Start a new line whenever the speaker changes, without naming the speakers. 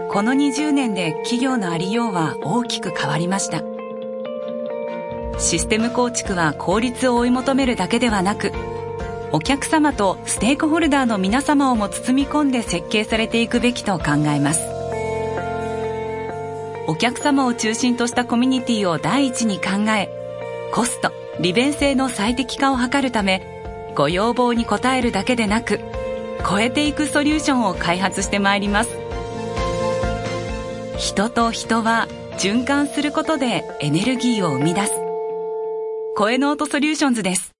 この20年で企業のありようは大きく変わりました。システム構築は効率を追い求めるだけではなく、お客様とステークホルダーの皆様をも包み込んで設計されていくべきと考えます。お客様を中心としたコミュニティを第一に考え、コスト、利便性の最適化を図るため、ご要望に応えるだけでなく、超えていくソリューションを開発してまいります。人と人は循環することでエネルギーを生み出す。コエノートソリューションズです。